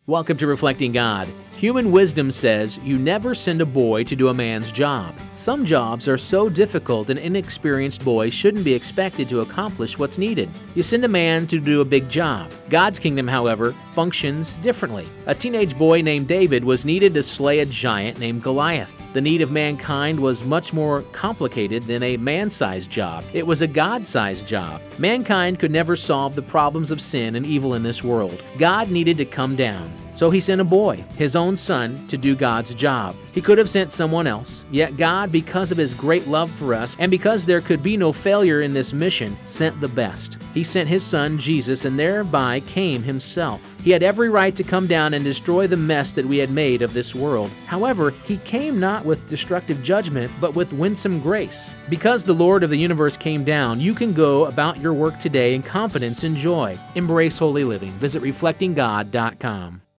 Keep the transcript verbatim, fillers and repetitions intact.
Welcome to Reflecting God. Human wisdom says you never send a boy to do a man's job. Some jobs are so difficult an inexperienced boy shouldn't be expected to accomplish what's needed. You send a man to do a big job. God's kingdom, however, functions differently. A teenage boy named David was needed to slay a giant named Goliath. The need of mankind was much more complicated than a man-sized job. It was a God-sized job. Mankind could never solve the problems of sin and evil in this world. God needed to come down. So he sent a boy, his own son, to do God's job. He could have sent someone else, yet God, because of his great love for us, and because there could be no failure in this mission, sent the best. He sent his son, Jesus, and thereby came himself. He had every right to come down and destroy the mess that we had made of this world. However, he came not with destructive judgment, but with winsome grace. Because the Lord of the universe came down, you can go about your work today in confidence and joy. Embrace holy living. Visit reflecting god dot com.